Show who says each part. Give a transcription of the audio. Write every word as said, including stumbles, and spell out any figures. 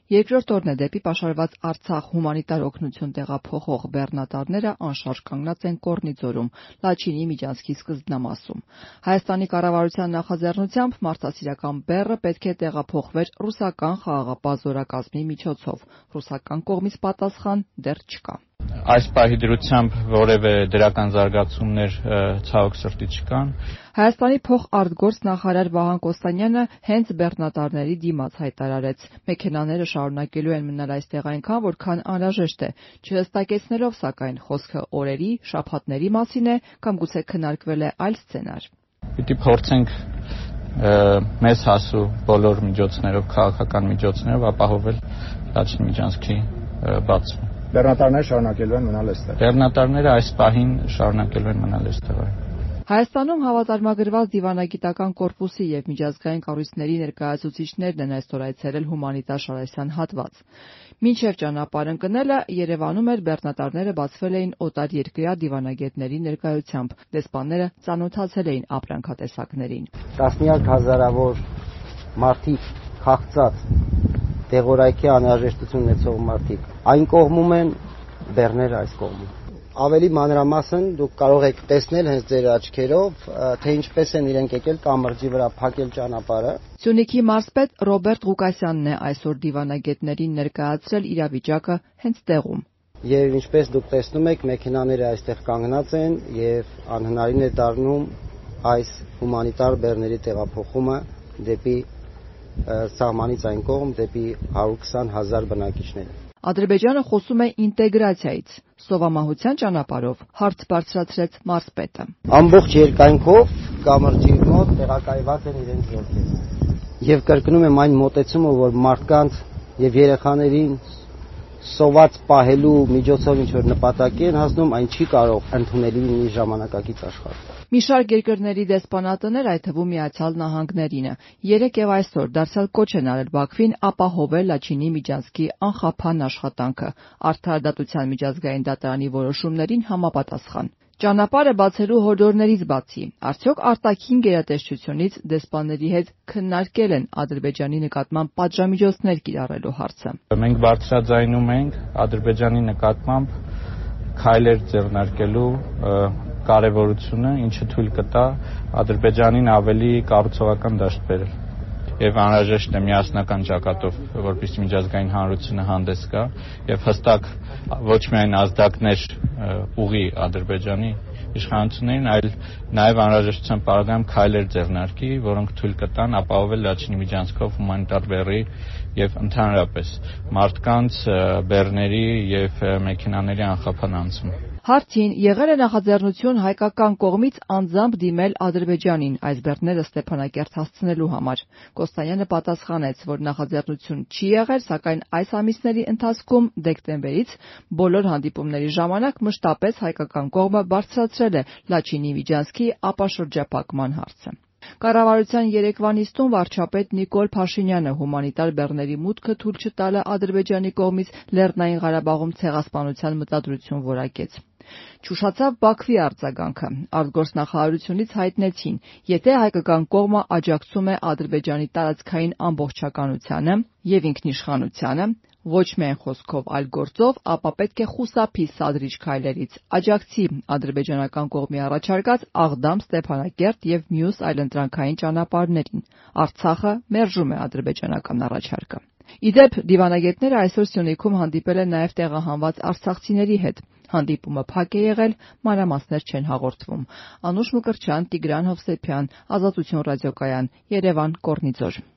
Speaker 1: Երկրորդ օրն է դեպի պաշարված Արցախ հումանիտար օգնություն տեղափոխող բեռնատարները անշարժ կանգնած են Կորնիձորում, Լաչինի միջանցքի սկզբնամասում։ Հայաստանի կառավարության նախաձեռնությամբ մարդասիրական բեռը պետք է տեղափոխվեր ռուսական խաղաղապահ զորակազմի միջոցով։ Ռուսական կողմից պատասխան դեռ չկա։
Speaker 2: Այս պահի դրությամբ որևէ դրական զարգացումներ ցավոք սրտի չկան։
Speaker 1: Հայաստանի փոխարտգործ նախարար Վահան Կոստանյանը հենց բեռնատարների դիմաց հայտարարեց. մեքենաները շարունակելու են մնալ այստեղ այնքան, որքան անհրաժեշտ է, չհստակեցնելով սակայն խոսքը օրերի, շաբաթների մասին է կամ գուցե քննարկվել է այլ սցենար։
Speaker 2: Պիտի փորձենք մեզ հասու բոլոր միջոցներով, քաղաքական միջոցներով ապահովել Լաչինի միջանցքի բացումը։
Speaker 3: Բեռնատարները շարունակելու են մնալ այստեղ։
Speaker 2: Բեռնատարները այս պահին շարունակելու են մնալ այստեղ։
Speaker 1: Հայաստանում հավատարմագրված դիվանագիտական կորպուսի եւ միջազգային կառույցների ներկայացուցիչներն են այսօր այցելել հումանիտար Շարասյան հատված։ Մինչև ճանապարհ ընկնելը Երևանում էր բեռնատարները բացվել էին օտարերկրյա դիվանագետների ներկայությամբ։ Դեսպանները ծանոթացել էին ապրանքատեսակներին։
Speaker 4: Տասնյակ հազարավոր մարդիկ քաղցած տեղորայքի անհրաժեշտություն ունեցող մարդիկ այն կողմում են, բեռները այս կողմում։ Ավելի մանրամասն դուք կարող եք տեսնել հենց ձեր աչքերով, թե ինչպես են իրենք եկել կամրջի վրա փակել ճանապարհը։
Speaker 1: Սյունիքի մարզպետ Ռոբերտ Ղուկասյանն է այսօր դիվանագետներին ներկայացրել իրավիճակը հենց տեղում։
Speaker 4: Եվ ինչպես դուք տեսնում եք, մեքենաները այստեղ կանգնած են եւ անհնարին է դառնում այս հումանիտար բեռների տեղափոխումը դեպի սահմանից այն կողմ, դեպի հարյուր քսան հազար բնակիչներ։
Speaker 1: Ադրբեջանը խոսում է ինտեգրացիայից, սովամահության ճանապարհով, հարց բարձրացրեց մարզպետը։
Speaker 4: Ամբողջ երկայնքով կամրջի մոտ տեղակայված են իրենց զորքերը։ Եվ կրկնում եմ այն մոտեցումը, որ մարդկանց եւ երեխաներին սոված պահելու միջոցով ինչ որ նպատակի են հասնում, այն չի կարող ընդունելի լինի ժամանակակից աշխարհում։
Speaker 1: Մի շարք երկրների դեսպանատներ, այդ թվում Միացյալ Նահանգներինը, երեկ եւ այսօր դարձյալ կոչ են արել Բաքվին ապահովել Լաչինի միջանցքի անխափան աշխատանքը, արդարադատության միջազգային դատարանի որոշումներին համապատասխան։ Ճանապարհը բացելու հորդորներից բացի, արդյոք արտաքին գերատեսչությունից դեսպանների հետ քննարկել են Ադրբեջանի նկատմամբ պատժամիջոցներ կիրառելու հարցը։
Speaker 2: Մենք բարձրաձայնում ենք Ադրբեջանի նկատմամբ քայլեր ձեռնարկելու կարևորությունը, ինչը թույլ կտա Ադրբեջանին ավելի կառուցողական դաշտ բերել։ Եվ անհրաժեշտ է միասնական ճակատով, որպեսզի միջազգային հանրությունը հանդես գա եւ հստակ ոչ միայն ազդակներ ուղի Ադրբեջանի իշխանություններին, այլ նաեւ անհրաժեշտության պարագայում քայլեր ձեռնարկի, որոնք թույլ կտան ապահովել Լաչինի միջանցքով հումանիտար բեռի եւ ընդհանրապես մարդկանց, բեռների եւ մեքենաների անխափան անցում։
Speaker 1: Հարցին եղել է նախաձեռնություն հայկական կողմից անձամբ դիմել Ադրբեջանին այս բեռները Ստեփանակերտ հասցնելու համար։ Կոստանյանը պատասխանեց, որ նախաձեռնություն չի եղել, սակայն այս ամիսների ընթացքում դեկտեմբերից բոլոր հանդիպումների ժամանակ մշտապես հայկական կողմը բարձրացրել է Լաչինի միջանցքի ապաշրջափակման հարցը։ Կառավարության երեկվա նիստում վարչապետ Նիկոլ Փաշինյանը հումանիտար բեռների մուտքը թույլ չտալը Ադրբեջանի կողմից Լեռնային Ղարաբաղում ցեղասպանության մտադրություն որակեց։ Չուշացավ Բաքվի արձագանքը։ Արտգործնախարարությունից հայտնեցին, եթե հայկական կողմը աջակցում է Ադրբեջանի տարածքային ամբողջականությանը եւ ինքնիշխանությանը, ոչ միայն խոսքով, այլ գործով, ապա պետք է խուսափի սադրիչ քայլերից, աջակցի ադրբեջանական կողմի առաջարկած Աղդամ, Ստեփանակերտ եւ մյուս այլընտրանքային ճանապարհներին։ Արցախը մերժում է ադրբեջանական առաջարկը։ Իդեպ դիվանագետները այսօր Սյունիքում հանդիպել են նաև տեղահանված արցախցիների հետ։ Հանդիպումը փակ է եղել, մանրամասներ չեն հաղորդվում։ Անուշ Մկրտչյան, Տիգրան Հովսեփյան, Ազատություն ռադիոկայան, Երևան, Կորնիձոր։